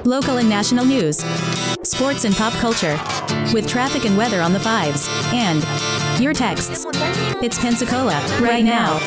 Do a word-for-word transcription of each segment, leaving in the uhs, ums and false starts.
local and national news, sports and pop culture, with traffic and weather on the fives, and your texts. It's Pensacola, right now.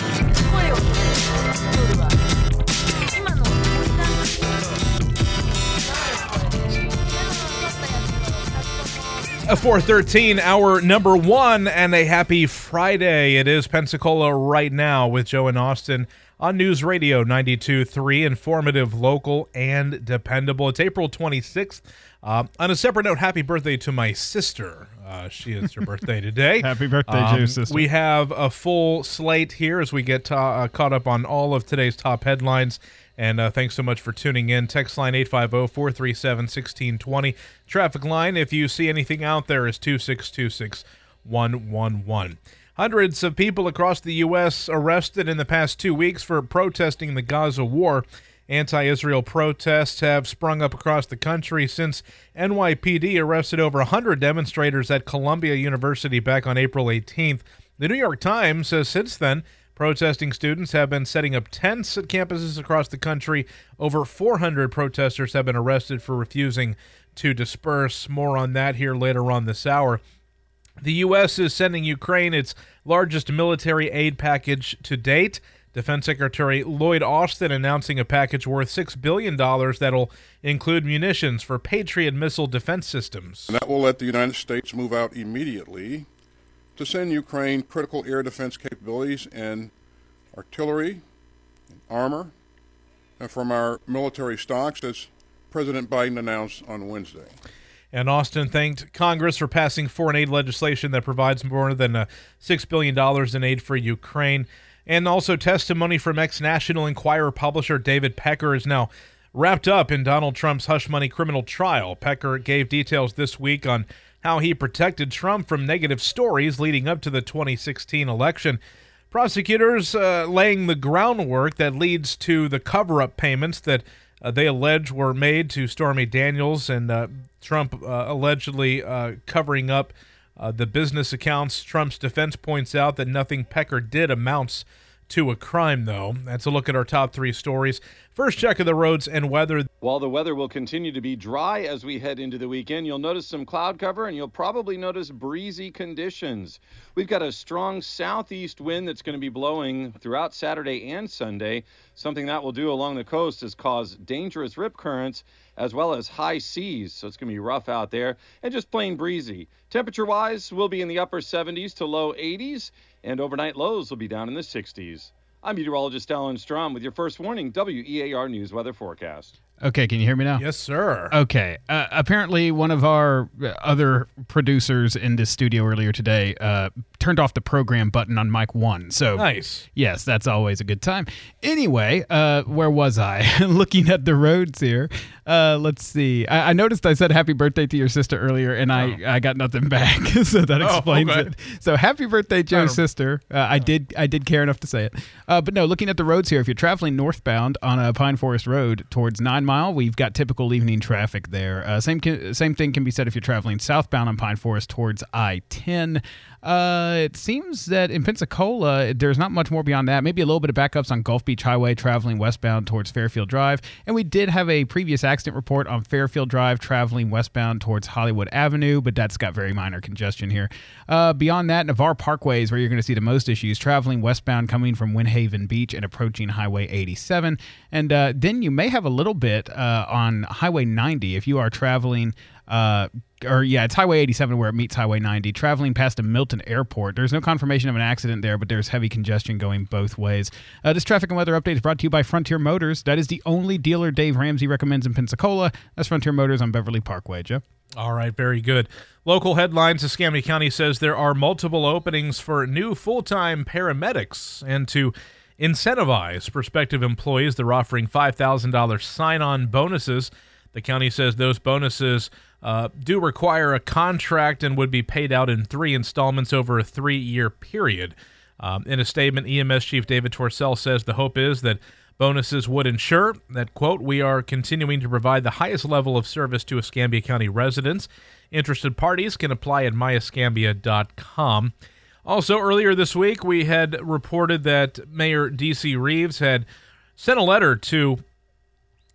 four thirteen, hour number one, and a happy Friday. It is Pensacola right now with Joe and Austin on News Radio ninety-two point three, informative, local, and dependable. It's April twenty-sixth. Uh, on a separate note, happy birthday to my sister. Uh, she is her birthday today. Happy birthday um, to your sister. We have a full slate here as we get ta- uh, caught up on all of today's top headlines. And uh, thanks so much for tuning in. Text line eight five zero, four three seven, one six two zero. Traffic line, if you see anything out there, is two six two six, one one one. Hundreds of people across the U S arrested in the past two weeks for protesting the Gaza war. Anti-Israel protests have sprung up across the country since N Y P D arrested over one hundred demonstrators at Columbia University back on April eighteenth. The New York Times says since then, protesting students have been setting up tents at campuses across the country. Over four hundred protesters have been arrested for refusing to disperse. More on that here later on this hour. The U S is sending Ukraine its largest military aid package to date. Defense Secretary Lloyd Austin announcing a package worth six billion dollars that'll include munitions for Patriot missile defense systems. And that will let the United States move out immediately to send Ukraine critical air defense capabilities and artillery, and armor, and from our military stocks, as President Biden announced on Wednesday. And Austin thanked Congress for passing foreign aid legislation that provides more than uh, six billion dollars in aid for Ukraine. And also testimony from ex-National Enquirer publisher David Pecker is now wrapped up in Donald Trump's hush money criminal trial. Pecker gave details this week on how he protected Trump from negative stories leading up to the twenty sixteen election. Prosecutors uh, laying the groundwork that leads to the cover-up payments that uh, they allege were made to Stormy Daniels, and uh, Trump uh, allegedly uh, covering up uh, the business accounts. Trump's defense points out that nothing Pecker did amounts to a crime, though. That's a look at our top three stories. First check of the roads and weather. While the weather will continue to be dry as we head into the weekend, you'll notice some cloud cover, and you'll probably notice breezy conditions. We've got a strong southeast wind that's going to be blowing throughout Saturday and Sunday. Something that will do along the coast is cause dangerous rip currents as well as high seas, so it's going to be rough out there, and just plain breezy. Temperature-wise, we'll be in the upper seventies to low eighties, and overnight lows will be down in the sixties. I'm meteorologist Alan Strom with your first warning W E A R News weather forecast. Okay, can you hear me now? Yes, sir. Okay. Uh, apparently, one of our other producers in this studio earlier today uh, turned off the program button on mic one. So, nice. Yes, that's always a good time. Anyway, uh, where was I? Looking at the roads here. Uh, let's see. I-, I noticed I said happy birthday to your sister earlier, and I, oh. I got nothing back. So that explains oh, okay. it. So happy birthday, Joe's sister. Uh, I did I did care enough to say it. Uh, but no, looking at the roads here, if you're traveling northbound on a Pine Forest Road towards Nine Mile, we've got typical evening traffic there. Uh, same ca- same thing can be said if you're traveling southbound on Pine Forest towards I ten. Uh, it seems that in Pensacola, there's not much more beyond that. Maybe a little bit of backups on Gulf Beach Highway traveling westbound towards Fairfield Drive. And we did have a previous accident report on Fairfield Drive traveling westbound towards Hollywood Avenue, but that's got very minor congestion here. Uh, beyond that, Navarre Parkway is where you're going to see the most issues, traveling westbound coming from Windhaven Beach and approaching Highway eighty-seven. And uh, then you may have a little bit uh, on Highway ninety if you are traveling uh, or yeah, it's Highway eighty-seven where it meets Highway ninety, traveling past the Milton Airport. There's no confirmation of an accident there, but there's heavy congestion going both ways. Uh, this traffic and weather update is brought to you by Frontier Motors. That is the only dealer Dave Ramsey recommends in Pensacola. That's Frontier Motors on Beverly Parkway, Joe. All right, very good. Local headlines, Escambia County says there are multiple openings for new full-time paramedics, and to incentivize prospective employees, they're offering five thousand dollars sign-on bonuses. The county says those bonuses uh, do require a contract and would be paid out in three installments over a three-year period. Um, in a statement, E M S Chief David Torcell says the hope is that bonuses would ensure that, quote, we are continuing to provide the highest level of service to Escambia County residents. Interested parties can apply at my escambia dot com. Also, earlier this week, we had reported that Mayor D C Reeves had sent a letter to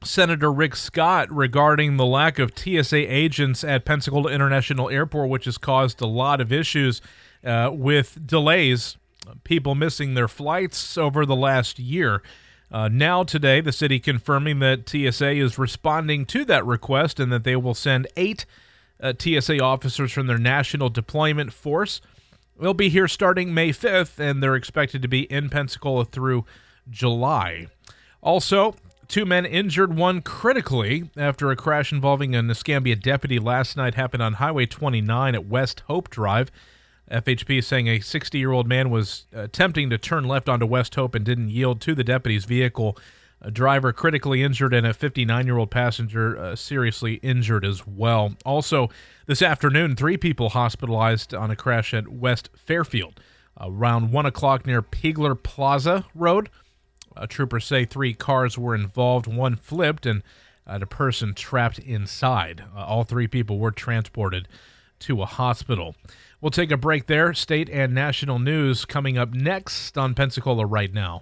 Senator Rick Scott regarding the lack of T S A agents at Pensacola International Airport, which has caused a lot of issues uh, with delays, people missing their flights over the last year. Uh, now today, the city confirming that T S A is responding to that request and that they will send eight uh, T S A officers from their national deployment force. They'll be here starting May fifth, and they're expected to be in Pensacola through July. Also, two men injured, one critically, after a crash involving an Escambia deputy last night happened on Highway twenty-nine at West Hope Drive. F H P is saying a sixty-year-old man was attempting to turn left onto West Hope and didn't yield to the deputy's vehicle. A driver critically injured and a fifty-nine-year-old passenger uh, seriously injured as well. Also, this afternoon, three people hospitalized on a crash at West Fairfield. Around one o'clock near Pegler Plaza Road, uh, troopers say three cars were involved. One flipped and uh, a person trapped inside. Uh, all three people were transported to a hospital. We'll take a break there. State and national news coming up next on Pensacola Right Now.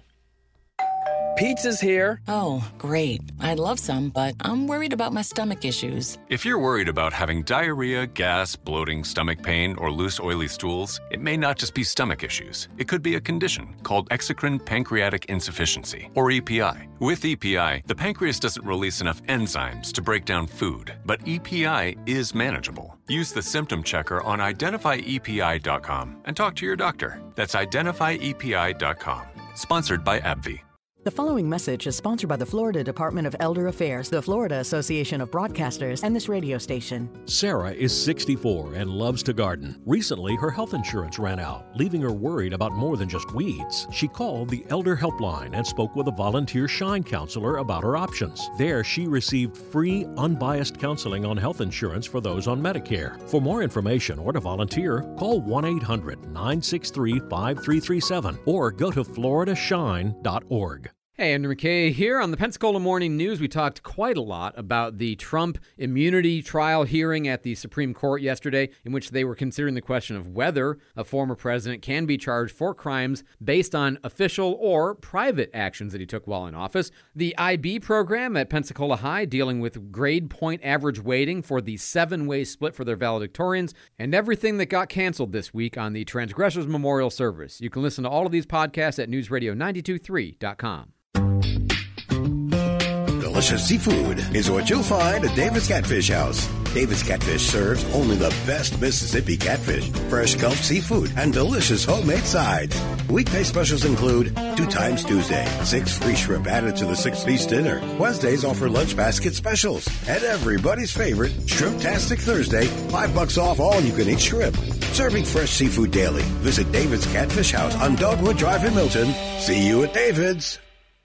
Pizza's here. Oh, great. I'd love some, but I'm worried about my stomach issues. If you're worried about having diarrhea, gas, bloating, stomach pain, or loose, oily stools, it may not just be stomach issues. It could be a condition called exocrine pancreatic insufficiency, or E P I. With E P I, the pancreas doesn't release enough enzymes to break down food, but E P I is manageable. Use the symptom checker on identify E P I dot com and talk to your doctor. That's identify E P I dot com. Sponsored by AbbVie. The following message is sponsored by the Florida Department of Elder Affairs, the Florida Association of Broadcasters, and this radio station. Sarah is sixty-four and loves to garden. Recently, her health insurance ran out, leaving her worried about more than just weeds. She called the Elder Helpline and spoke with a volunteer Shine counselor about her options. There, she received free, unbiased counseling on health insurance for those on Medicare. For more information or to volunteer, call one eight hundred nine six three five three three seven or go to florida shine dot org. Hey, Andrew McKay here. On the Pensacola Morning News, we talked quite a lot about the Trump immunity trial hearing at the Supreme Court yesterday, in which they were considering the question of whether a former president can be charged for crimes based on official or private actions that he took while in office. The I B program at Pensacola High dealing with grade point average weighting for the seven-way split for their valedictorians, and everything that got canceled this week on the Transgressors Memorial Service. You can listen to all of these podcasts at news radio nine two three dot com. Delicious seafood is what you'll find at David's Catfish House. David's Catfish serves only the best Mississippi catfish, fresh Gulf seafood, and delicious homemade sides. Weekday specials include two times Tuesday, six free shrimp added to the six-piece dinner. Wednesdays offer lunch basket specials. And everybody's favorite, Shrimptastic Thursday, five bucks off all you-can-eat shrimp. Serving fresh seafood daily. Visit David's Catfish House on Dogwood Drive in Milton. See you at David's.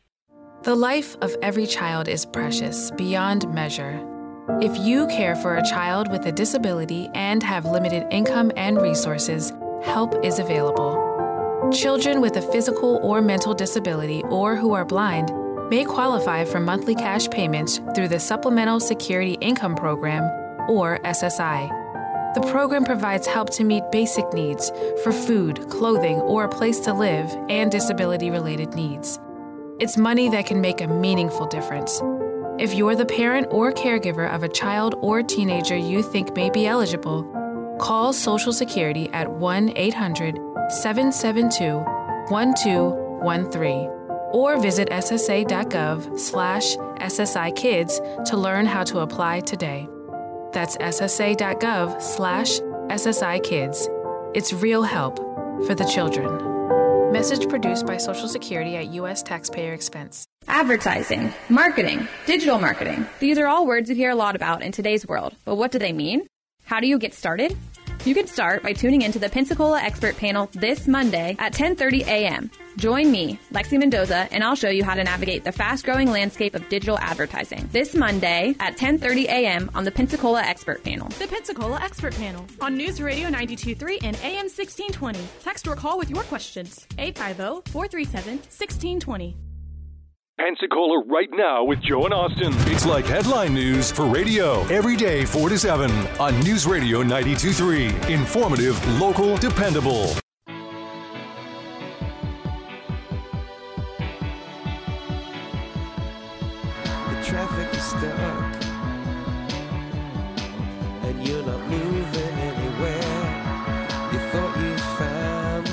The life of every child is precious beyond measure. If you care for a child with a disability and have limited income and resources, help is available. Children with a physical or mental disability or who are blind may qualify for monthly cash payments through the Supplemental Security Income Program, or S S I. The program provides help to meet basic needs for food, clothing, or a place to live, and disability-related needs. It's money that can make a meaningful difference. If you're the parent or caregiver of a child or teenager you think may be eligible, call Social Security at one eight hundred seven seven two one two one three or visit ssa.gov slash SSI Kids to learn how to apply today. That's ssa.gov slash SSI Kids. It's real help for the children. Message produced by Social Security at U S taxpayer expense. Advertising, marketing, digital marketing. These are all words you hear a lot about in today's world. But what do they mean? How do you get started? You can start by tuning into the Pensacola Expert Panel this Monday at ten thirty a.m. Join me, Lexi Mendoza, and I'll show you how to navigate the fast-growing landscape of digital advertising. This Monday at ten thirty a.m. on the Pensacola Expert Panel. The Pensacola Expert Panel on News Radio ninety-two point three and A M sixteen twenty. Text or call with your questions. eight five zero, four three seven, one six two zero. Pensacola Right Now with Joe and Austin. It's like headline news for radio. Every day, four to seven on News Radio ninety-two point three. Informative, local, dependable. The traffic is stuck and you're not moving anywhere. You thought you found a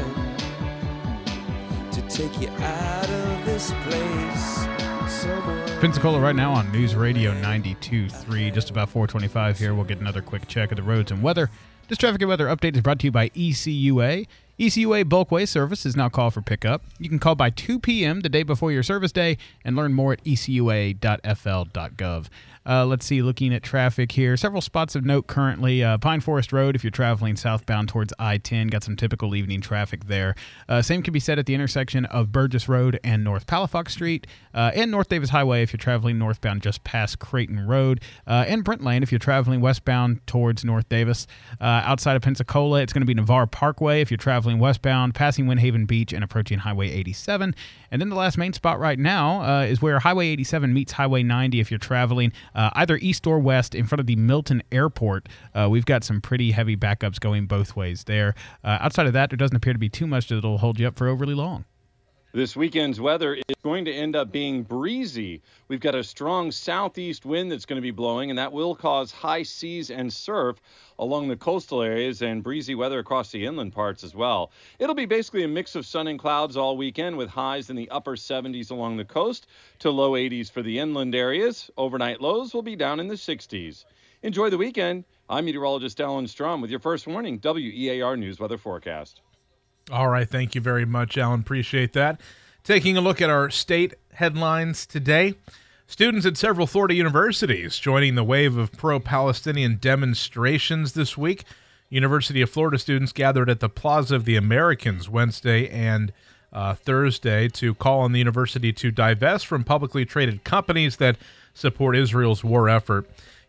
friend to take you out of this place. Pensacola right now on News Radio ninety-two point three, just about four twenty-five here. We'll get another quick check of the roads and weather. This traffic and weather update is brought to you by E C U A. E C U A Bulkway service is now called for pickup. You can call by two p.m. the day before your service day and learn more at e c u a dot f l dot gov. Uh, let's see, looking at traffic here. Several spots of note currently. Uh, Pine Forest Road, if you're traveling southbound towards I ten, got some typical evening traffic there. Uh, same can be said at the intersection of Burgess Road and North Palafox Street, uh, and North Davis Highway if you're traveling northbound just past Creighton Road, uh, and Brent Lane if you're traveling westbound towards North Davis. Uh, outside of Pensacola, it's going to be Navarre Parkway if you're traveling westbound, passing Windhaven Beach and approaching Highway eighty-seven. And then the last main spot right now uh, is where Highway eighty-seven meets Highway ninety if you're traveling Uh, either east or west in front of the Milton Airport. Uh, we've got some pretty heavy backups going both ways there. Uh, outside of that, there doesn't appear to be too much that'll hold you up for overly long. This weekend's weather is going to end up being breezy. We've got a strong southeast wind that's going to be blowing, and that will cause high seas and surf along the coastal areas and breezy weather across the inland parts as well. It'll be basically a mix of sun and clouds all weekend with highs in the upper seventies along the coast to low eighties for the inland areas. Overnight lows will be down in the sixties. Enjoy the weekend. I'm meteorologist Alan Strom with your first warning W E A R News Weather Forecast. All right, thank you very much, Alan. Appreciate that. Taking a look at our state headlines today. Students at several Florida universities joining the wave of pro-Palestinian demonstrations this week. University of Florida students gathered at the Plaza of the Americans Wednesday and uh, Thursday to call on the university to divest from publicly traded companies that support Israel's war effort.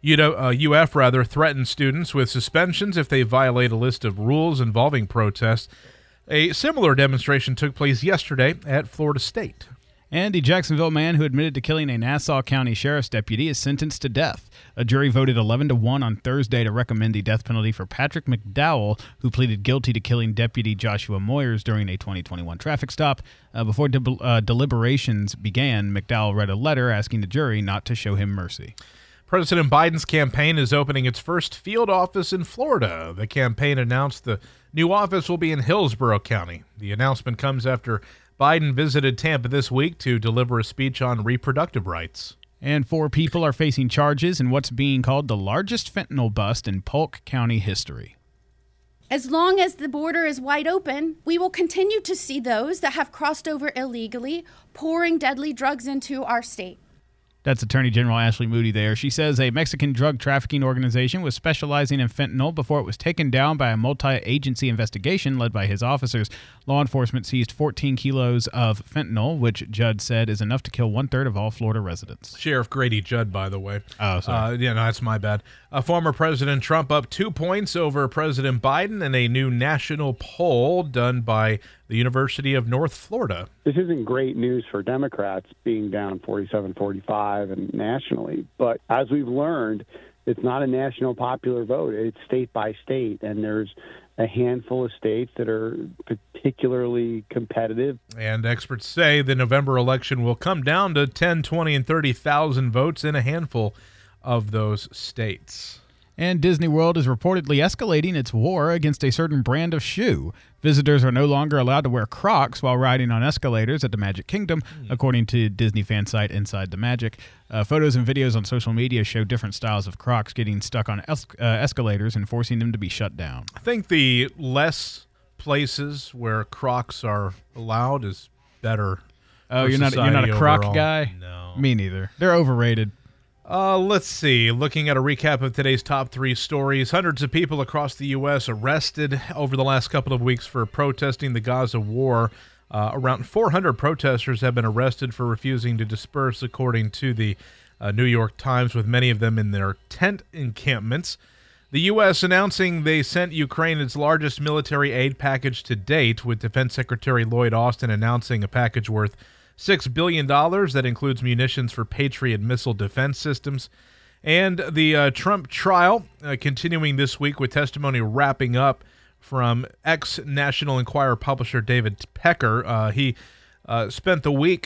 U F rather threatened students with suspensions if they violate a list of rules involving protests. A similar demonstration took place yesterday at Florida State. And the Jacksonville man who admitted to killing a Nassau County Sheriff's deputy is sentenced to death. A jury voted eleven to one on Thursday to recommend the death penalty for Patrick McDowell, who pleaded guilty to killing Deputy Joshua Moyers during a twenty twenty-one traffic stop. Uh, before de- uh, deliberations began, McDowell read a letter asking the jury not to show him mercy. President Biden's campaign is opening its first field office in Florida. The campaign announced the new office will be in Hillsborough County. The announcement comes after Biden visited Tampa this week to deliver a speech on reproductive rights. And four people are facing charges in what's being called the largest fentanyl bust in Polk County history. As long as the border is wide open, we will continue to see those that have crossed over illegally pouring deadly drugs into our state. That's Attorney General Ashley Moody there. She says a Mexican drug trafficking organization was specializing in fentanyl before it was taken down by a multi-agency investigation led by his officers. Law enforcement seized fourteen kilos of fentanyl, which Judd said is enough to kill one-third of all Florida residents. Sheriff Grady Judd, by the way. Oh, sorry. Uh, yeah, no, that's my bad. Uh, former President Trump up two points over President Biden in a new national poll done by the University of North Florida. This isn't great news for Democrats being down forty-seven forty-five and nationally, but as we've learned, it's not a national popular vote. It's state by state, and there's a handful of states that are particularly competitive. And experts say the November election will come down to ten, twenty, and thirty thousand votes in a handful of those states. And Disney World is reportedly escalating its war against a certain brand of shoe. Visitors are no longer allowed to wear Crocs while riding on escalators at the Magic Kingdom, mm. according to Disney fan site Inside the Magic. Uh, photos and videos on social media show different styles of Crocs getting stuck on es- uh, escalators and forcing them to be shut down. I think the less places where Crocs are allowed is better. Oh, you're not you're not a Croc overall. guy? No. Me neither. They're overrated. Uh, let's see. Looking at a recap of today's top three stories, hundreds of people across the U S arrested over the last couple of weeks for protesting the Gaza war. Uh, around four hundred protesters have been arrested for refusing to disperse, according to the uh, New York Times, with many of them in their tent encampments. The U S announcing they sent Ukraine its largest military aid package to date, with Defense Secretary Lloyd Austin announcing a package worth six billion dollars that includes munitions for Patriot missile defense systems. And the uh, Trump trial uh, continuing this week with testimony wrapping up from ex-National Enquirer publisher David Pecker. Uh, he uh, spent the week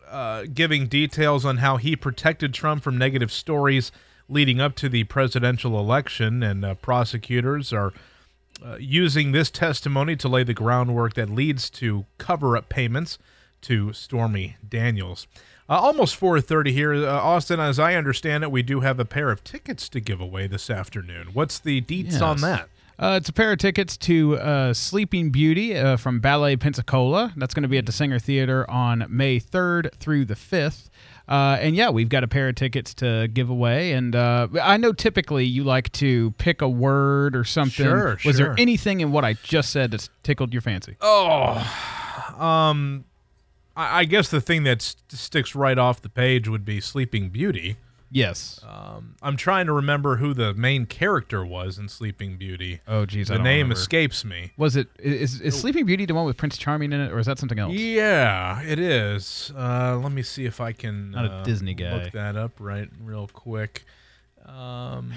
uh, giving details on how he protected Trump from negative stories leading up to the presidential election, and uh, prosecutors are uh, using this testimony to lay the groundwork that leads to cover-up payments to Stormy Daniels. Uh, almost four thirty here. Uh, Austin, as I understand it, we do have a pair of tickets to give away this afternoon. What's the deets Yes. on that? Uh, it's a pair of tickets to uh, Sleeping Beauty uh, from Ballet Pensacola. That's going to be at the Singer Theater on May third through the fifth. Uh, and yeah, we've got a pair of tickets to give away. And uh, I know typically you like to pick a word or something. Sure, Was sure. there anything in what I just said that's tickled your fancy? Oh, um, I, I guess the thing that st- sticks right off the page would be Sleeping Beauty. Yes. Um, I'm trying to remember who the main character was in Sleeping Beauty. Oh, geez, the I don't name remember. escapes me. Was it is, is Sleeping Beauty the one with Prince Charming in it, or is that something else? Yeah, it is. Uh, let me see if I can Not a uh, Disney guy. look that up right real quick. Um,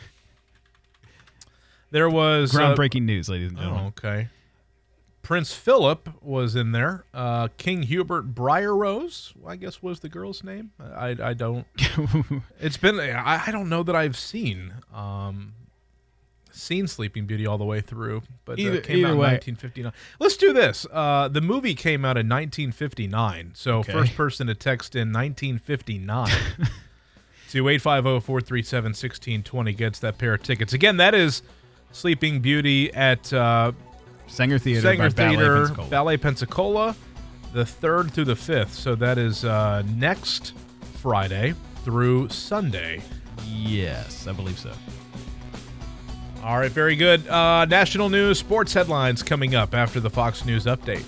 there was Groundbreaking news, ladies and uh, gentlemen. Oh, okay. Prince Philip was in there. Uh, King Hubert Briarrose, I guess, was the girl's name. I, I don't. It's been. I, I don't know that I've seen um, seen Sleeping Beauty all the way through, but Either- it came out either in way. nineteen fifty-nine. Let's do this. Uh, the movie came out in nineteen fifty-nine. So Okay. first person to text in nineteen fifty-nine to eight five zero, four three seven, one six two zero gets that pair of tickets. Again, that is Sleeping Beauty at. Uh, Sanger Theater Sanger by Ballet Theater, Pensacola. Ballet Pensacola, the third through the fifth. So that is uh, next Friday through Sunday. Yes, I believe so. All right, very good. Uh, national news, sports headlines coming up after the Fox News update.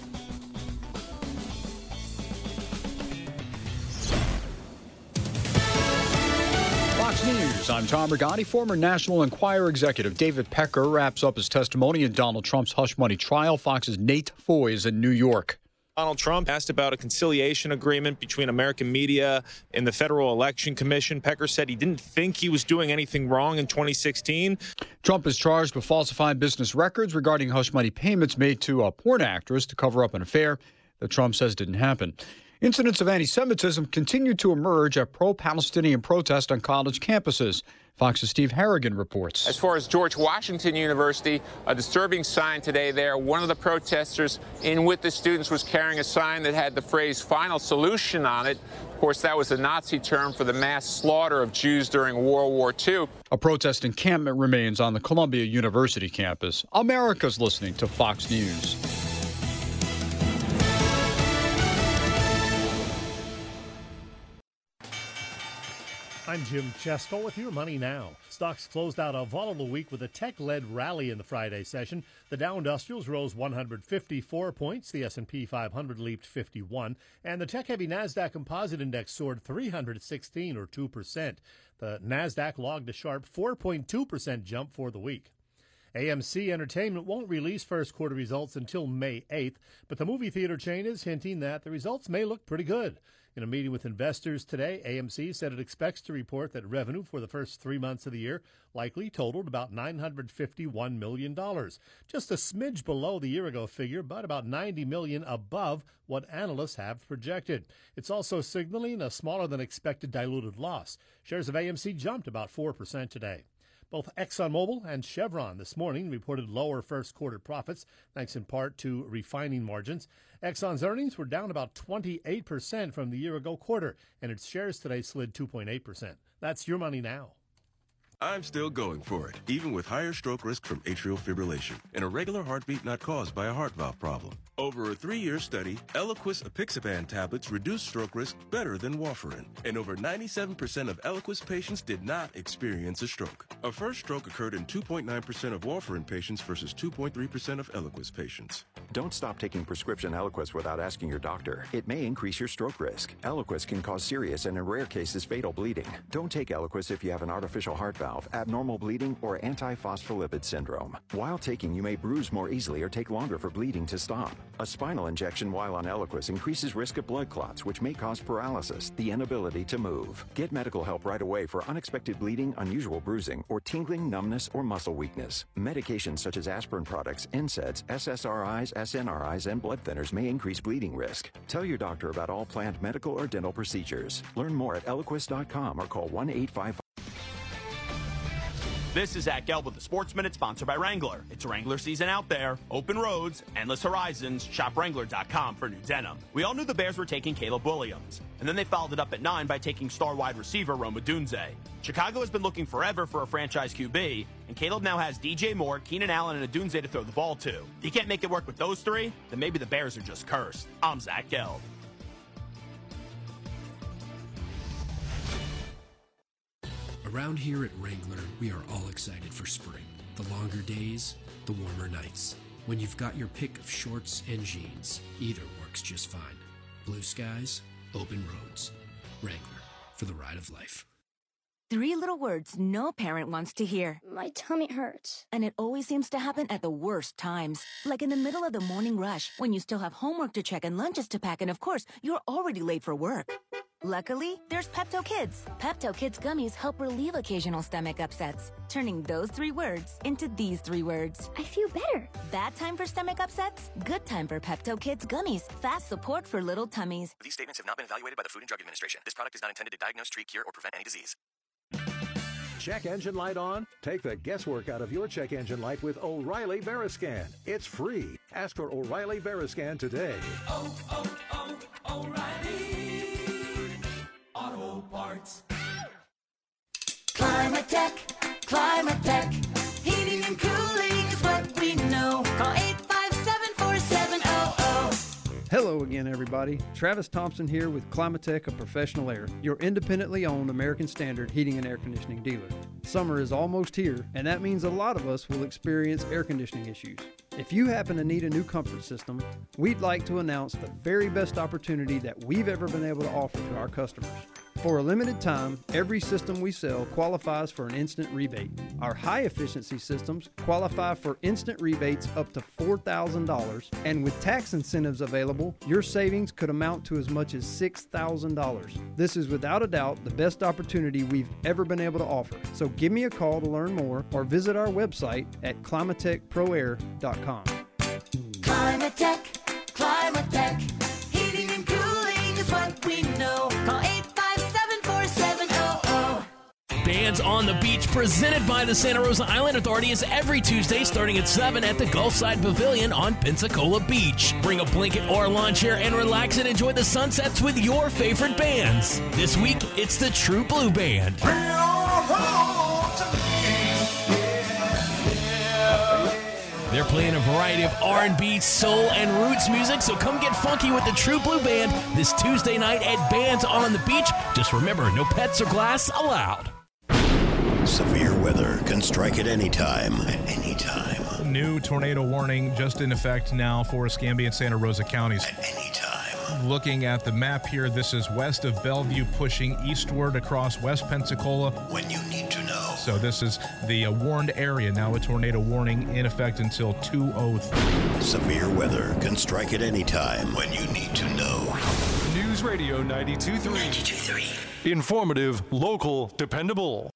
Fox News, I'm Tom Rigotti. Former National Enquirer executive David Pecker wraps up his testimony in Donald Trump's hush money trial. Fox's Nate Foy is in New York. Donald Trump asked about a conciliation agreement between American media and the Federal Election Commission. Pecker said he didn't think he was doing anything wrong in twenty sixteen. Trump is charged with falsifying business records regarding hush money payments made to a porn actress to cover up an affair that Trump says didn't happen. Incidents of anti-Semitism continue to emerge at pro-Palestinian protests on college campuses. Fox's Steve Harrigan reports. As far as George Washington University, a disturbing sign today there. One of the protesters in with the students was carrying a sign that had the phrase final solution on it. Of course, that was the Nazi term for the mass slaughter of Jews during World War Two. A protest encampment remains on the Columbia University campus. America's listening to Fox News. I'm Jim Chestel with your Money Now. Stocks closed out a volatile week with a tech-led rally in the Friday session. The Dow Industrials rose one hundred fifty-four points, the S and P five hundred leaped fifty-one, and the tech-heavy NASDAQ Composite Index soared three hundred sixteen, or two percent. The NASDAQ logged a sharp four point two percent jump for the week. A M C Entertainment won't release first quarter results until May eighth, but the movie theater chain is hinting that the results may look pretty good. In a meeting with investors today, A M C said it expects to report that revenue for the first three months of the year likely totaled about nine hundred fifty-one million dollars, just a smidge below the year-ago figure, but about ninety million dollars above what analysts have projected. It's also signaling a smaller-than-expected diluted loss. Shares of A M C jumped about four percent today. Both ExxonMobil and Chevron this morning reported lower first-quarter profits, thanks in part to refining margins. Exxon's earnings were down about twenty-eight percent from the year-ago quarter, and its shares today slid two point eight percent. That's your money now. I'm still going for it, even with higher stroke risk from atrial fibrillation, an irregular heartbeat not caused by a heart valve problem. Over a three-year study, Eliquis apixaban tablets reduced stroke risk better than warfarin, and over ninety-seven percent of Eliquis patients did not experience a stroke. A first stroke occurred in two point nine percent of warfarin patients versus two point three percent of Eliquis patients. Don't stop taking prescription Eliquis without asking your doctor. It may increase your stroke risk. Eliquis can cause serious and, in rare cases, fatal bleeding. Don't take Eliquis if you have an artificial heart valve valve, abnormal bleeding, or antiphospholipid syndrome. While taking, you may bruise more easily or take longer for bleeding to stop. A spinal injection while on Eliquis increases risk of blood clots, which may cause paralysis, the inability to move. Get medical help right away for unexpected bleeding, unusual bruising, or tingling, numbness, or muscle weakness. Medications such as aspirin products, N SAIDs, S S R Is, S N R Is, and blood thinners may increase bleeding risk. Tell your doctor about all planned medical or dental procedures. Learn more at eliquis dot com or call one eight five five. This is Zach Gelb with the Sports Minute, sponsored by Wrangler. It's Wrangler season out there. Open roads, endless horizons. Shop Wrangler dot com for new denim. We all knew the Bears were taking Caleb Williams, and then they followed it up at nine by taking star wide receiver Rome Odunze. Chicago has been looking forever for a franchise Q B, and Caleb now has D J Moore, Keenan Allen, and Odunze to throw the ball to. If he can't make it work with those three, then maybe the Bears are just cursed. I'm Zach Gelb. Around here at Wrangler, we are all excited for spring. The longer days, the warmer nights. When you've got your pick of shorts and jeans, either works just fine. Blue skies, open roads. Wrangler, for the ride of life. Three little words no parent wants to hear. My tummy hurts. And it always seems to happen at the worst times. Like in the middle of the morning rush, when you still have homework to check and lunches to pack, and of course, you're already late for work. Luckily, there's Pepto Kids. Pepto Kids gummies help relieve occasional stomach upsets, turning those three words into these three words. I feel better. Bad time for stomach upsets? Good time for Pepto Kids gummies. Fast support for little tummies. These statements have not been evaluated by the Food and Drug Administration. This product is not intended to diagnose, treat, cure, or prevent any disease. Check engine light on? Take the guesswork out of your check engine light with O'Reilly Veriscan. It's free. Ask for O'Reilly Veriscan today. Oh, oh, oh, O'Reilly Auto Parts. Climatech, Climatech, heating and cooling is what we know. Call eight five seven, four seven zero zero. Hello again, everybody. Travis Thompson here with Climatech of Professional Air, your independently owned American Standard heating and air conditioning dealer. Summer is almost here, and that means a lot of us will experience air conditioning issues. If you happen to need a new comfort system, we'd like to announce the very best opportunity that we've ever been able to offer to our customers. For a limited time, every system we sell qualifies for an instant rebate. Our high-efficiency systems qualify for instant rebates up to four thousand dollars, and with tax incentives available, your savings could amount to as much as six thousand dollars. This is without a doubt the best opportunity we've ever been able to offer. So give me a call to learn more or visit our website at climatech pro air dot com. Climatech, Climatech, heating and cooling is what we know. Call eight five seven, four seven zero zero. Bands on the Beach, presented by the Santa Rosa Island Authority, is every Tuesday starting at seven at the Gulfside Pavilion on Pensacola Beach. Bring a blanket or a lawn chair and relax and enjoy the sunsets with your favorite bands. This week, it's the True Blue Band. They're playing a variety of R and B, soul, and roots music, so come get funky with the True Blue Band this Tuesday night at Bands on the Beach. Just remember, no pets or glass allowed. Severe weather can strike at any time. At any time. New tornado warning just in effect now for Escambia and Santa Rosa counties. At any time. Looking at the map here, this is west of Bellevue, pushing eastward across West Pensacola. When you need to know. So this is the uh, warned area, now a tornado warning in effect until two oh three. Severe weather can strike at any time when you need to know. News Radio ninety-two point three. ninety-two point three. Informative, local, dependable.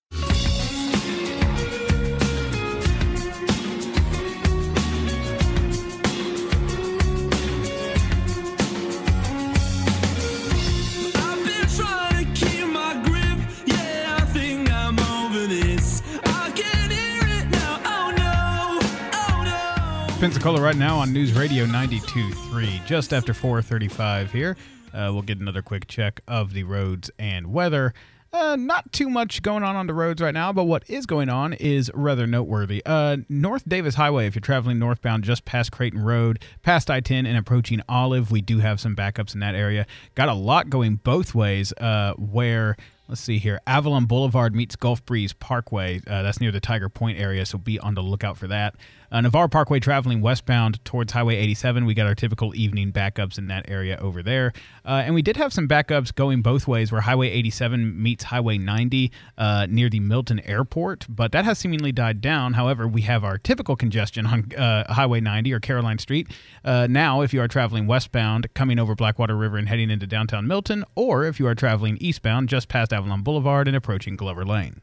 Pensacola right now on News Radio ninety-two point three, just after four thirty-five here. Uh, we'll get another quick check of the roads and weather. Uh, not too much going on on the roads right now, but what is going on is rather noteworthy. Uh, North Davis Highway, if you're traveling northbound just past Creighton Road, past I ten and approaching Olive, we do have some backups in that area. Got a lot going both ways uh, where let's see here. Avalon Boulevard meets Gulf Breeze Parkway. Uh, that's near the Tiger Point area, so be on the lookout for that. Uh, Navarre Parkway traveling westbound towards Highway eighty-seven. We got our typical evening backups in that area over there. Uh, and we did have some backups going both ways where Highway eighty-seven meets Highway ninety uh, near the Milton Airport, but that has seemingly died down. However, we have our typical congestion on uh, Highway ninety or Caroline Street. Uh, now, if you are traveling westbound, coming over Blackwater River and heading into downtown Milton, or if you are traveling eastbound, just past Avalon Boulevard and approaching Glover Lane.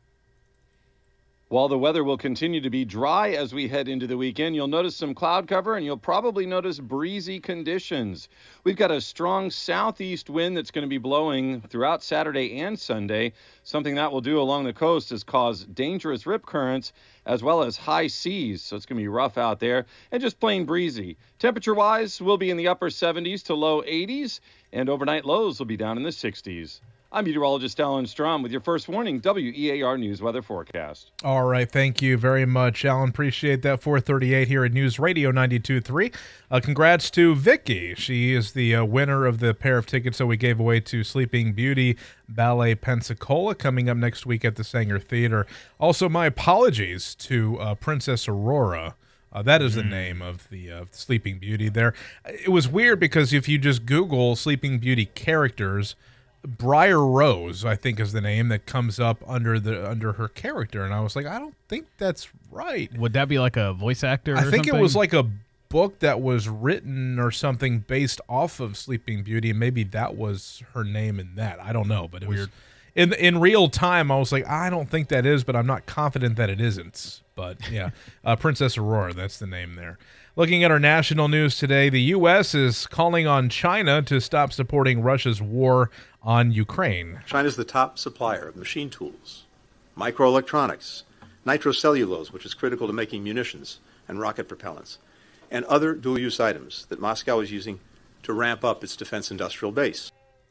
While the weather will continue to be dry as we head into the weekend, you'll notice some cloud cover and you'll probably notice breezy conditions. We've got a strong southeast wind that's going to be blowing throughout Saturday and Sunday. Something that will do along the coast is cause dangerous rip currents as well as high seas, so it's going to be rough out there and just plain breezy. Temperature-wise, we'll be in the upper seventies to low eighties, and overnight lows will be down in the sixties. I'm meteorologist Alan Strom with your first warning W E A R News weather forecast. All right, thank you very much, Alan. Appreciate that. four thirty-eight here at News Radio ninety-two point three. Uh, congrats to Vicky. She is the uh, winner of the pair of tickets that we gave away to Sleeping Beauty Ballet Pensacola coming up next week at the Sanger Theater. Also, my apologies to uh, Princess Aurora. Uh, that is the name of the uh, Sleeping Beauty there. It was weird because if you just Google Sleeping Beauty characters, Briar Rose, I think, is the name that comes up under the under her character, and I was like, I don't think that's right. Would that be like a voice actor? Or I think something? It was like a book that was written or something based off of Sleeping Beauty, and maybe that was her name in that. I don't know, but it Weird. was in in real time. I was like, I don't think that is, but I'm not confident that it isn't. But yeah, uh, Princess Aurora, that's the name there. Looking at our national news today, the U S is calling on China to stop supporting Russia's war on Ukraine. China is the top supplier of machine tools, microelectronics, nitrocellulose, which is critical to making munitions and rocket propellants, and other dual-use items that Moscow is using to ramp up its defense industrial base.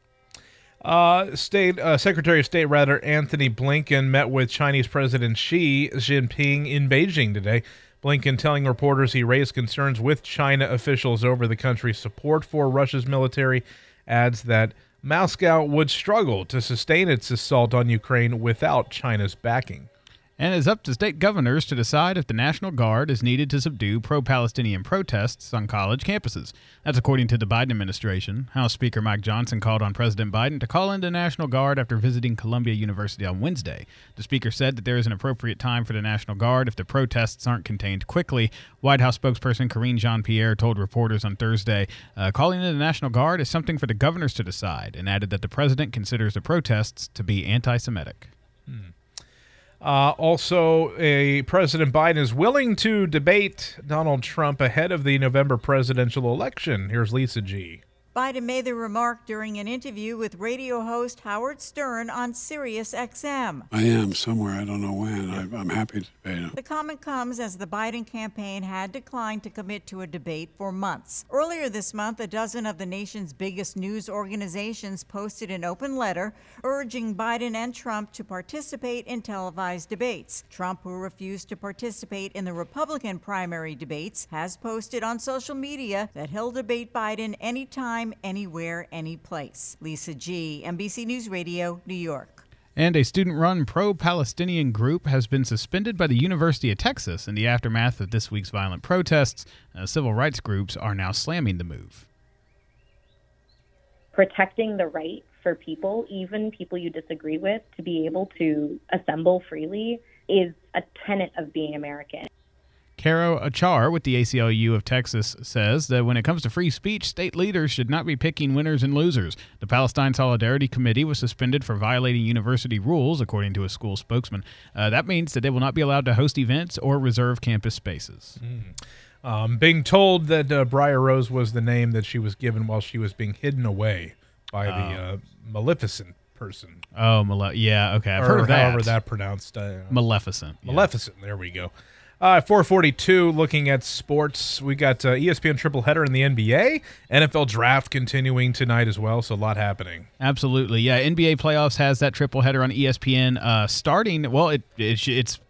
Uh, State uh, Secretary of State, rather, Anthony Blinken met with Chinese President Xi Jinping in Beijing today. Blinken telling reporters he raised concerns with China officials over the country's support for Russia's military, adds that Moscow would struggle to sustain its assault on Ukraine without China's backing. And it's up to state governors to decide if the National Guard is needed to subdue pro-Palestinian protests on college campuses. That's according to the Biden administration. House Speaker Mike Johnson called on President Biden to call in the National Guard after visiting Columbia University on Wednesday. The speaker said that there is an appropriate time for the National Guard if the protests aren't contained quickly. White House spokesperson Karine Jean-Pierre told reporters on Thursday, uh, calling in the National Guard is something for the governors to decide, and added that the president considers the protests to be anti-Semitic. Hmm. Uh, also, a President Biden is willing to debate Donald Trump ahead of the November presidential election. Here's Lisa G. Biden made the remark during an interview with radio host Howard Stern on Sirius X M. I am somewhere. I don't know when. I, I'm happy to debate him. The comment comes as the Biden campaign had declined to commit to a debate for months. Earlier this month, a dozen of the nation's biggest news organizations posted an open letter urging Biden and Trump to participate in televised debates. Trump, who refused to participate in the Republican primary debates, has posted on social media that he'll debate Biden anytime, anywhere, any place. Lisa G., N B C News Radio, New York. And a student-run pro-Palestinian group has been suspended by the University of Texas in the aftermath of this week's violent protests. Uh, civil rights groups are now slamming the move. Protecting the right for people, even people you disagree with, to be able to assemble freely is a tenet of being American. Caro Achar with the A C L U of Texas says that when it comes to free speech, state leaders should not be picking winners and losers. The Palestine Solidarity Committee was suspended for violating university rules, according to a school spokesman. Uh, that means that they will not be allowed to host events or reserve campus spaces. Mm. Um, being told that uh, Briar Rose was the name that she was given while she was being hidden away by Oh. the uh, Maleficent person. Oh, Male- yeah, okay. I've or heard of that. however that pronounced. Uh, Maleficent. yeah. Maleficent, there we go. Uh, four forty-two, looking at sports, we got uh, E S P N triple header in the N B A, N F L draft continuing tonight as well, so a lot happening. Absolutely, yeah. N B A playoffs has that triple header on E S P N uh, starting. Well, it, it it's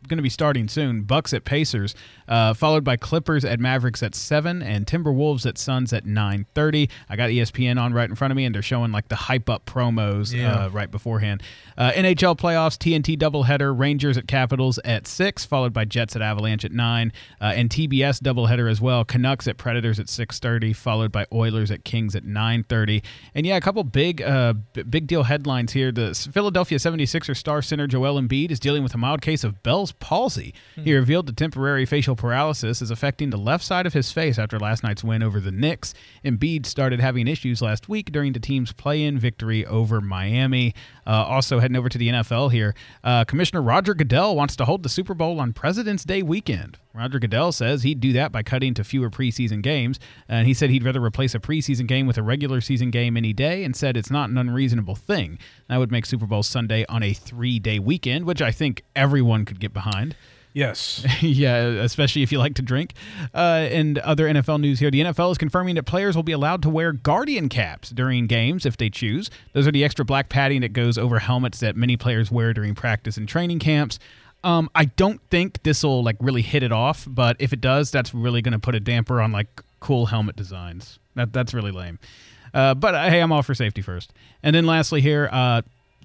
going to be starting soon. Bucks at Pacers, uh, followed by Clippers at Mavericks at seven, and Timberwolves at Suns at nine thirty. I got E S P N on right in front of me, and they're showing like the hype-up promos Yeah. uh, right beforehand. Uh, N H L playoffs, T N T doubleheader, Rangers at Capitals at six, followed by Jets at Avalanche at nine, uh, and T B S doubleheader as well. Canucks at Predators at six thirty, followed by Oilers at Kings at nine thirty. And yeah, a couple big uh, b- big deal headlines here. The Philadelphia seventy-sixers star center Joel Embiid is dealing with a mild case of Bell's palsy. Hmm. He revealed the temporary facial paralysis is affecting the left side of his face after last night's win over the Knicks. Embiid started having issues last week during the team's play-in victory over Miami. Uh, also heading over to the N F L here, uh, Commissioner Roger Goodell wants to hold the Super Bowl on President's Day weekend. Roger Goodell says he'd do that by cutting to fewer preseason games, and he said he'd rather replace a preseason game with a regular season game any day, and said it's not an unreasonable thing. That would make Super Bowl Sunday on a three-day weekend, which I think everyone could get behind. Yes. Yeah, especially if you like to drink. Uh, and other N F L news here. The N F L is confirming that players will be allowed to wear Guardian caps during games if they choose. Those are the extra black padding that goes over helmets that many players wear during practice and training camps. Um, I don't think this will like really hit it off, but if it does, that's really going to put a damper on like cool helmet designs. That That's really lame. Uh, but uh, hey, I'm all for safety first. And then lastly here, uh,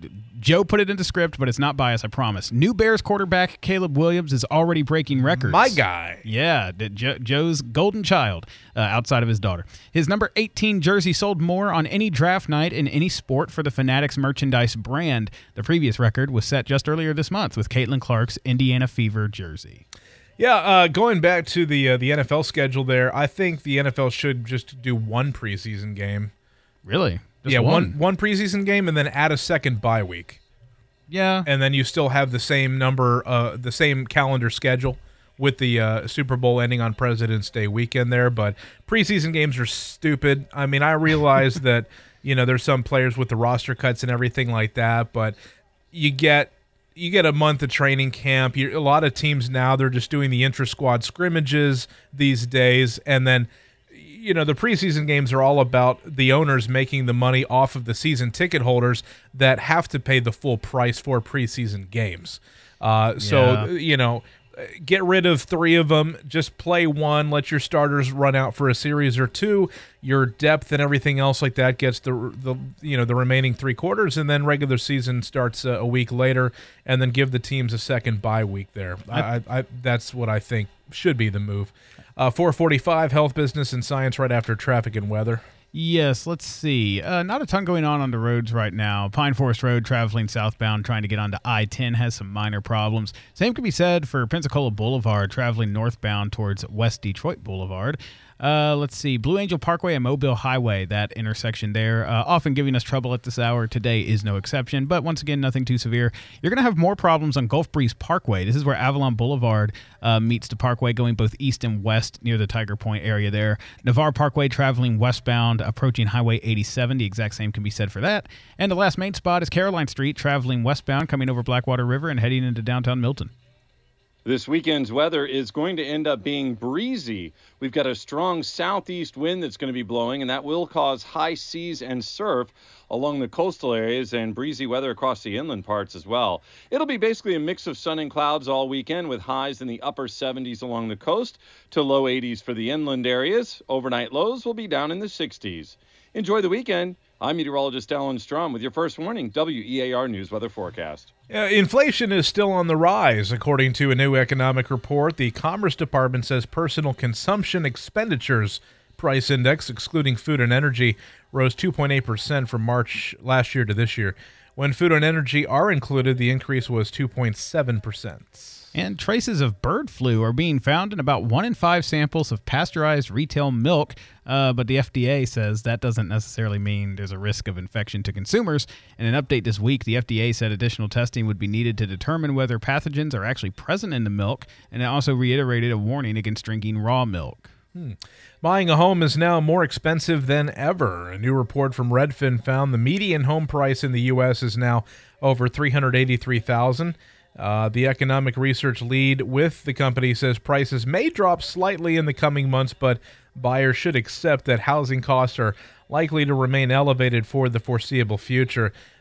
Joe put it into script, but it's not biased, I promise. New Bears quarterback Caleb Williams is already breaking records. My guy. Yeah, Jo- Joe's golden child, uh, outside of his daughter. His number eighteen jersey sold more on any draft night in any sport for the Fanatics merchandise brand. The previous record was set just earlier this month with Caitlin Clark's Indiana Fever jersey. Yeah, uh, going back to the uh, the N F L schedule there, I think the N F L should just do one preseason game. Really? Just yeah, one. one one preseason game, and then add a second bye week. Yeah, and then you still have the same number, uh, the same calendar schedule with the uh, Super Bowl ending on President's Day weekend there. But preseason games are stupid. I mean, I realize that you know there's some players with the roster cuts and everything like that, but you get you get a month of training camp. You, a lot of teams now they're just doing the intra-squad scrimmages these days, and then. You know, the preseason games are all about the owners making the money off of the season ticket holders that have to pay the full price for preseason games. Uh, so, Yeah. you know, get rid of three of them. Just play one. Let your starters run out for a series or two. Your depth and everything else like that gets the the you know the remaining three quarters, and then regular season starts a, a week later, and then give the teams a second bye week there. I, I, I that's what I think should be the move. Uh, four forty-five, health, business, and science right after traffic and weather. Yes, let's see. Uh, not a ton going on on the roads right now. Pine Forest Road, traveling southbound, trying to get onto I ten, has some minor problems. Same can be said for Pensacola Boulevard, traveling northbound towards West Detroit Boulevard. Uh, let's see. Blue Angel Parkway and Mobile Highway, that intersection there, uh, often giving us trouble at this hour. Today is no exception, but once again, nothing too severe. You're going to have more problems on Gulf Breeze Parkway. This is where Avalon Boulevard uh, meets the Parkway, going both east and west near the Tiger Point area there. Navarre Parkway, traveling westbound, approaching Highway eighty-seven. The exact same can be said for that. And the last main spot is Caroline Street, traveling westbound, coming over Blackwater River and heading into downtown Milton. This weekend's weather is going to end up being breezy. We've got a strong southeast wind that's going to be blowing, and that will cause high seas and surf along the coastal areas and breezy weather across the inland parts as well. It'll be basically a mix of sun and clouds all weekend with highs in the upper seventies along the coast to low eighties for the inland areas. Overnight lows will be down in the sixties. Enjoy the weekend. I'm meteorologist Alan Strom with your first warning W E A R News Weather Forecast. Uh, inflation is still on the rise. According to a new economic report, the Commerce Department says personal consumption expenditures price index, excluding food and energy, rose two point eight percent from March last year to this year. When food and energy are included, the increase was two point seven percent. And traces of bird flu are being found in about one in five samples of pasteurized retail milk, uh, but the F D A says that doesn't necessarily mean there's a risk of infection to consumers. In an update this week, the F D A said additional testing would be needed to determine whether pathogens are actually present in the milk, and it also reiterated a warning against drinking raw milk. Hmm. Buying a home is now more expensive than ever. A new report from Redfin found the median home price in the U S is now over three hundred eighty-three thousand dollars. Uh, the economic research lead with the company says prices may drop slightly in the coming months, but buyers should accept that housing costs are likely to remain elevated for the foreseeable future.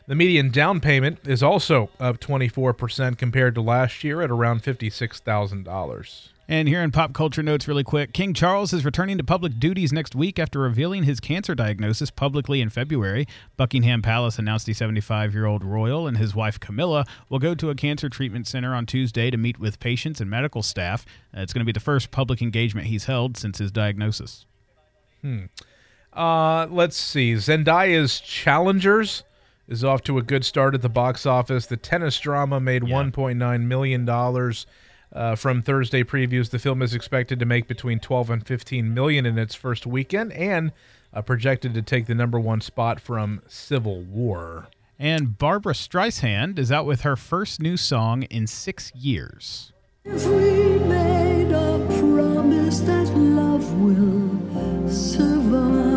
The median down payment is also up twenty-four percent compared to last year at around fifty-six thousand dollars. And here in pop culture notes really quick, King Charles is returning to public duties next week after revealing his cancer diagnosis publicly in February. Buckingham Palace announced the seventy-five-year-old royal and his wife Camilla will go to a cancer treatment center on Tuesday to meet with patients and medical staff. Uh, it's going to be the first public engagement he's held since his diagnosis. Hmm. Uh, let's see. Zendaya's Challengers is off to a good start at the box office. The tennis drama made yeah. one point nine million dollars. Uh, from Thursday previews, the film is expected to make between twelve and fifteen million in its first weekend, and uh, projected to take the number one spot from Civil War. And Barbra Streisand is out with her first new song in six years. If we made a promise that love will survive.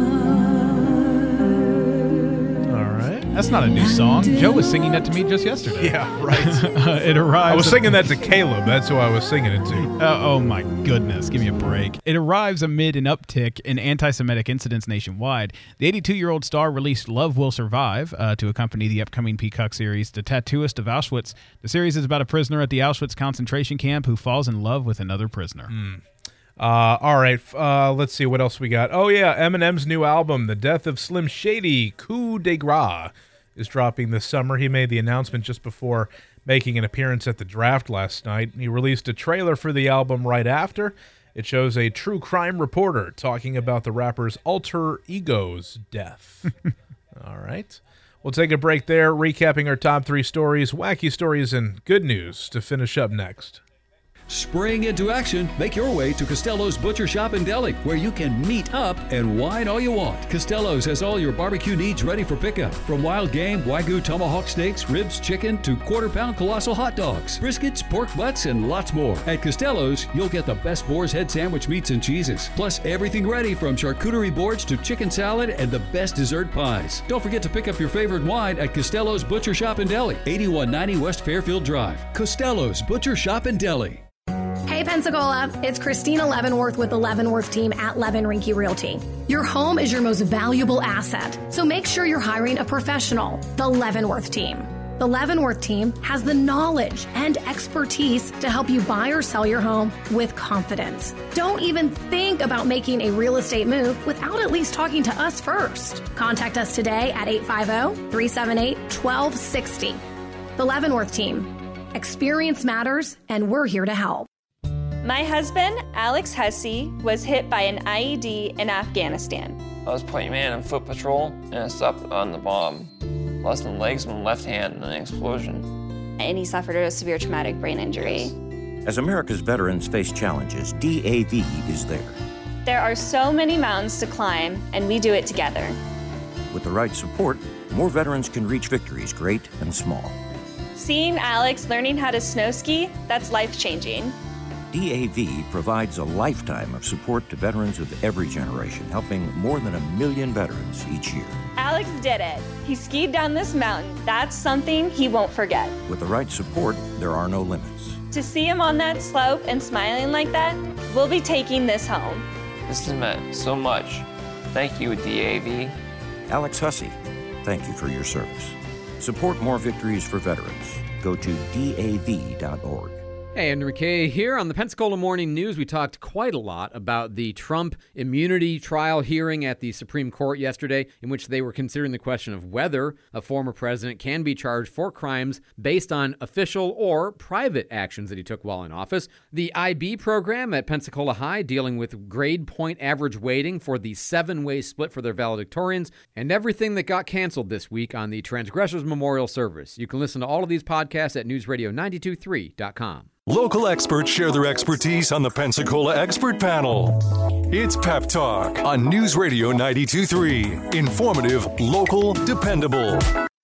That's not a new song. Joe was singing that to me just yesterday. Yeah, right. uh, it arrives. I was singing that to Caleb. That's who I was singing it to. Uh, oh, my goodness. Give me a break. It arrives amid an uptick in anti-Semitic incidents nationwide. The eighty-two-year-old star released Love Will Survive uh, to accompany the upcoming Peacock series, The Tattooist of Auschwitz. The series is about a prisoner at the Auschwitz concentration camp who falls in love with another prisoner. Mm. Uh, all right, uh, let's see what else we got. Oh, yeah, Eminem's new album, The Death of Slim Shady, Coup de Grace, is dropping this summer. He made the announcement just before making an appearance at the draft last night. He released a trailer for the album right after. It shows a true crime reporter talking about the rapper's alter ego's death. All right. We'll take a break there, recapping our top three stories, wacky stories, and good news to finish up next. Spring into action, make your way to Costello's Butcher Shop and Deli, where you can meet up and wine all you want. Costello's has all your barbecue needs ready for pickup. From wild game, Wagyu tomahawk steaks, ribs, chicken, to quarter-pound colossal hot dogs, briskets, pork butts, and lots more. At Costello's, you'll get the best boar's head sandwich meats and cheeses, plus everything ready from charcuterie boards to chicken salad and the best dessert pies. Don't forget to pick up your favorite wine at Costello's Butcher Shop and Deli, eighty-one ninety West Fairfield Drive. Costello's Butcher Shop and Deli. Hey Pensacola, it's Christina Leavenworth with the Leavenworth team at Levin Rinke Realty. Your home is your most valuable asset, so make sure you're hiring a professional, the Leavenworth team. The Leavenworth team has the knowledge and expertise to help you buy or sell your home with confidence. Don't even think about making a real estate move without at least talking to us first. Contact us today at eight five zero, three seven eight, one two six zero. The Leavenworth team. Experience matters, and we're here to help. My husband, Alex Hussey, was hit by an I E D in Afghanistan. I was playing man on foot patrol, and I stepped on the bomb. Lost my legs and my left hand in an explosion. And he suffered a severe traumatic brain injury. As America's veterans face challenges, D A V is there. There are so many mountains to climb, and we do it together. With the right support, more veterans can reach victories, great and small. Seeing Alex learning how to snow ski, that's life-changing. D A V provides a lifetime of support to veterans of every generation, helping more than a million veterans each year. Alex did it. He skied down this mountain. That's something he won't forget. With the right support, there are no limits. To see him on that slope and smiling like that, we'll be taking this home. This has meant so much. Thank you, D A V. Alex Hussey, thank you for your service. Support more victories for veterans. Go to D A V dot org. Hey, Andrew McKay here. On the Pensacola Morning News, we talked quite a lot about the Trump immunity trial hearing at the Supreme Court yesterday, in which they were considering the question of whether a former president can be charged for crimes based on official or private actions that he took while in office. The I B program at Pensacola High dealing with grade point average weighting for the seven-way split for their valedictorians, and everything that got canceled this week on the Transgressors Memorial Service. You can listen to all of these podcasts at news radio nine two three dot com. Local experts share their expertise on the Pensacola Expert Panel. It's Pep Talk on News Radio ninety-two point three. Informative, local, dependable.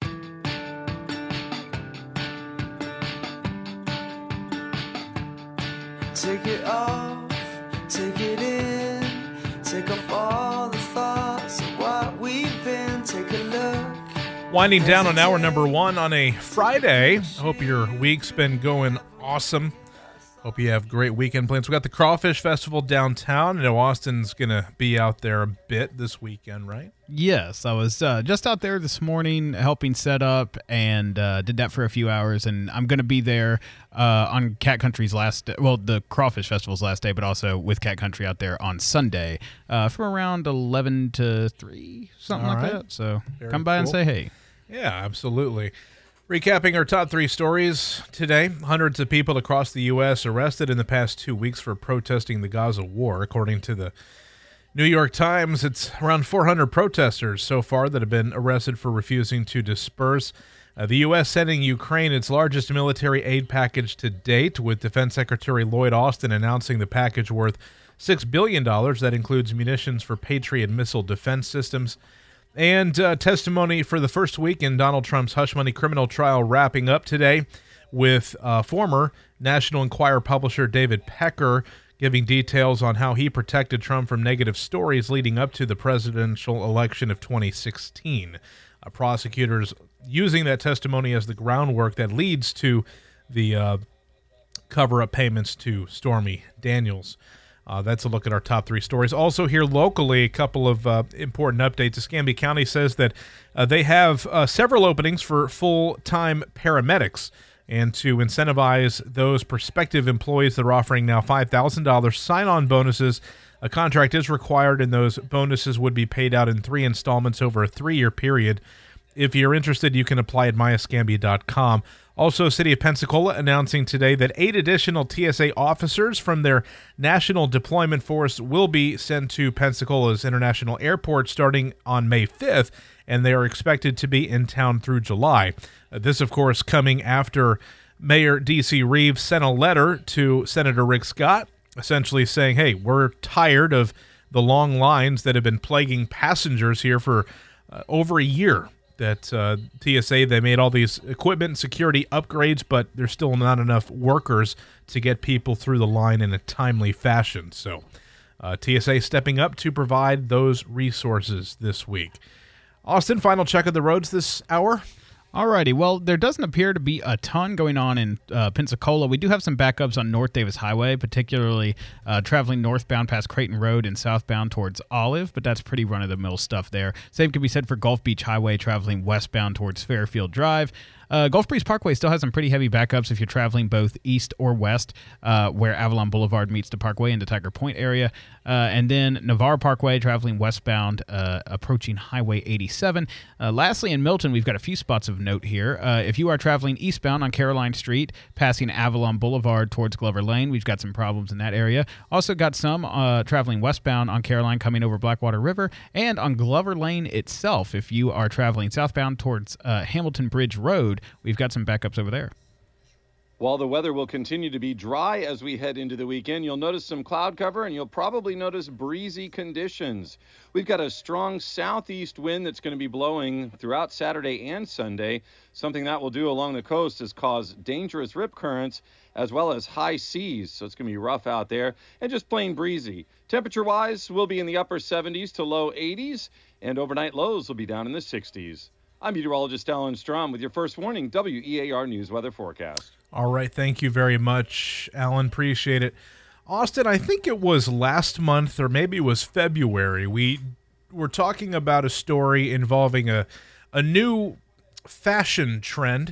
Take it off, take it in, take off all the thoughts of what we've been, take a look. Winding down on hour number one on a Friday. I hope your week's been going awesome. Hope you have great weekend plans. We got the Crawfish Festival downtown. I know Austin's going to be out there a bit this weekend, right? Yes, I was uh, just out there this morning helping set up and uh, did that for a few hours. And I'm going to be there uh, on Cat Country's last day, well, the Crawfish Festival's last day, but also with Cat Country out there on Sunday uh, from around eleven to three, something All like right. that. So Very come by and cool. say hey. Yeah, absolutely. Recapping our top three stories today, hundreds of people across the U S arrested in the past two weeks for protesting the Gaza war. According to the New York Times, it's around four hundred protesters so far that have been arrested for refusing to disperse. Uh, the U S sending Ukraine its largest military aid package to date, with Defense Secretary Lloyd Austin announcing the package worth six billion dollars. That includes munitions for Patriot missile defense systems. And uh, testimony for the first week in Donald Trump's hush money criminal trial wrapping up today, with uh, former National Enquirer publisher David Pecker giving details on how he protected Trump from negative stories leading up to the presidential election of twenty sixteen. Uh, prosecutors using that testimony as the groundwork that leads to the uh, cover-up payments to Stormy Daniels. Uh, that's a look at our top three stories. Also here locally, a couple of uh, important updates. Escambia County says that uh, they have uh, several openings for full-time paramedics. And to incentivize those prospective employees, they're offering now five thousand dollars sign-on bonuses. A contract is required, and those bonuses would be paid out in three installments over a three-year period. If you're interested, you can apply at my escambia dot com. Also, City of Pensacola announcing today that eight additional T S A officers from their National Deployment Force will be sent to Pensacola's International Airport starting on May fifth, and they are expected to be in town through July. Uh, this, of course, coming after Mayor D C Reeves sent a letter to Senator Rick Scott, essentially saying, hey, we're tired of the long lines that have been plaguing passengers here for uh, over a year. That uh, T S A, they made all these equipment and security upgrades, but there's still not enough workers to get people through the line in a timely fashion. So uh, T S A stepping up to provide those resources this week. Austin, final check of the roads this hour. Alrighty, well, there doesn't appear to be a ton going on in uh, Pensacola. We do have some backups on North Davis Highway, particularly uh, traveling northbound past Creighton Road and southbound towards Olive, but that's pretty run-of-the-mill stuff there. Same can be said for Gulf Beach Highway traveling westbound towards Fairfield Drive. Uh, Gulf Breeze Parkway still has some pretty heavy backups if you're traveling both east or west, uh, where Avalon Boulevard meets the Parkway in the Tiger Point area. Uh, and then Navarre Parkway traveling westbound, uh, approaching Highway eighty-seven. Uh, lastly, in Milton, we've got a few spots of note here. Uh, if you are traveling eastbound on Caroline Street, passing Avalon Boulevard towards Glover Lane, we've got some problems in that area. Also got some uh, traveling westbound on Caroline coming over Blackwater River, and on Glover Lane itself, if you are traveling southbound towards uh, Hamilton Bridge Road, we've got some backups over there. While the weather will continue to be dry as we head into the weekend, you'll notice some cloud cover, and you'll probably notice breezy conditions. We've got a strong southeast wind that's going to be blowing throughout Saturday and Sunday. Something that will do along the coast is cause dangerous rip currents as well as high seas, so it's going to be rough out there and just plain breezy. Temperature-wise, we'll be in the upper seventies to low eighties, and overnight lows will be down in the sixties. I'm meteorologist Alan Strom with your first warning W E A R News weather forecast. All right, thank you very much, Alan. Appreciate it. Austin, I think it was last month or maybe it was February. We were talking about a story involving a a new fashion trend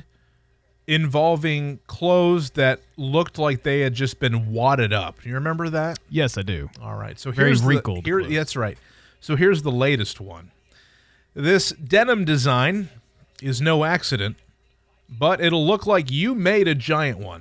involving clothes that looked like they had just been wadded up. You remember that? Yes, I do. All right, so Very here's wrinkled the, here, clothes. yeah, that's right. So here's the latest one. This denim design is no accident, but it'll look like you made a giant one.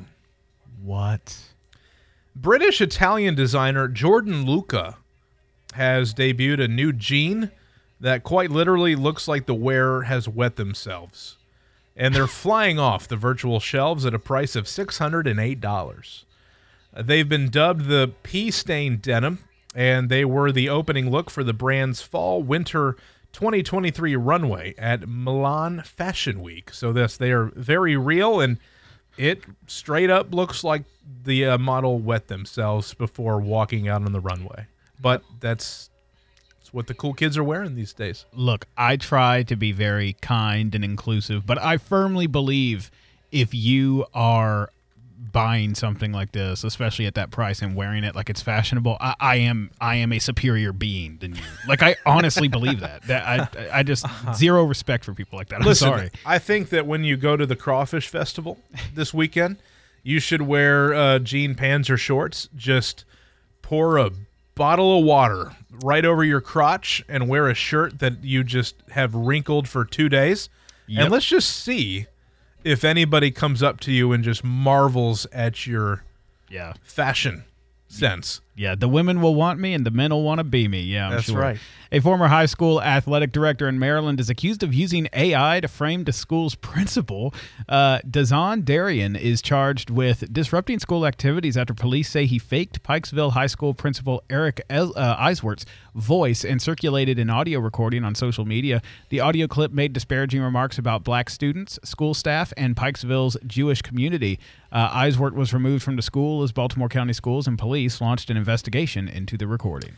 What? British-Italian designer Jordan Luca has debuted a new jean that quite literally looks like the wearer has wet themselves. And they're flying off the virtual shelves at a price of six hundred eight dollars. They've been dubbed the pea-stained denim, and they were the opening look for the brand's fall-winter twenty twenty-three runway at Milan Fashion Week. So this, they are very real, and it straight up looks like the uh, model wet themselves before walking out on the runway. But that's, that's what the cool kids are wearing these days. Look, I try to be very kind and inclusive, but I firmly believe if you are buying something like this, especially at that price, and wearing it like it's fashionable, I, I am I am a superior being than you. Like, I honestly believe that. That I I just zero respect for people like that. I'm Listen, sorry. I think that when you go to the Crawfish Festival this weekend, you should wear uh, jean pants or shorts. Just pour a bottle of water right over your crotch and wear a shirt that you just have wrinkled for two days. Yep. And let's just see if anybody comes up to you and just marvels at your yeah fashion sense. Yeah, the women will want me and the men will want to be me. Yeah, I'm That's sure. right. A former high school athletic director in Maryland is accused of using A I to frame the school's principal. Uh, Dazon Darian is charged with disrupting school activities after police say he faked Pikesville High School principal Eric El- uh, Eiswert's voice and circulated an audio recording on social media. The audio clip made disparaging remarks about black students, school staff, and Pikesville's Jewish community. Uh, Eiswert was removed from the school as Baltimore County Schools and police launched an investigation into the recording.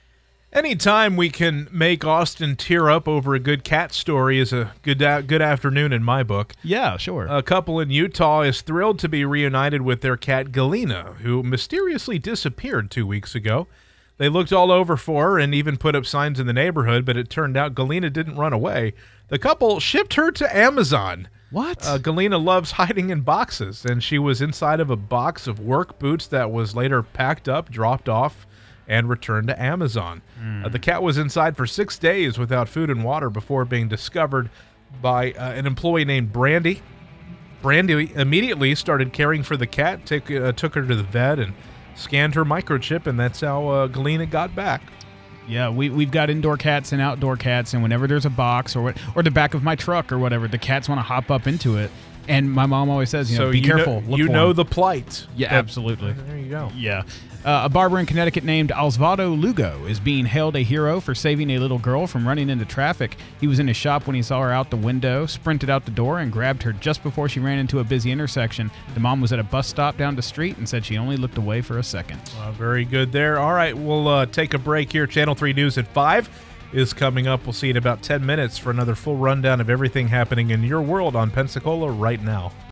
Anytime we can make Austin tear up over a good cat story is a good a- good afternoon in my book. Yeah, sure. A couple in Utah is thrilled to be reunited with their cat Galena, who mysteriously disappeared two weeks ago. They looked all over for her and even put up signs in the neighborhood, but it turned out Galena didn't run away. The couple shipped her to Amazon. What? Uh, Galena loves hiding in boxes, and she was inside of a box of work boots that was later packed up, dropped off, and returned to Amazon. Mm. Uh, the cat was inside for six days without food and water before being discovered by uh, an employee named Brandy. Brandy immediately started caring for the cat, take, uh, took her to the vet, and scanned her microchip, and that's how uh, Galena got back. Yeah, we, we've got indoor cats and outdoor cats, and whenever there's a box or what, or the back of my truck or whatever, the cats want to hop up into it. And my mom always says, you know, so be you careful. Know, look you for know them. the plight. Yeah, that, absolutely. There you go. Yeah. Uh, a barber in Connecticut named Osvaldo Lugo is being hailed a hero for saving a little girl from running into traffic. He was in his shop when he saw her out the window, sprinted out the door, and grabbed her just before she ran into a busy intersection. The mom was at a bus stop down the street and said she only looked away for a second. Uh, very good there. All right, we'll uh, take a break here. Channel three News at five is coming up. We'll see you in about ten minutes for another full rundown of everything happening in your world on Pensacola right now.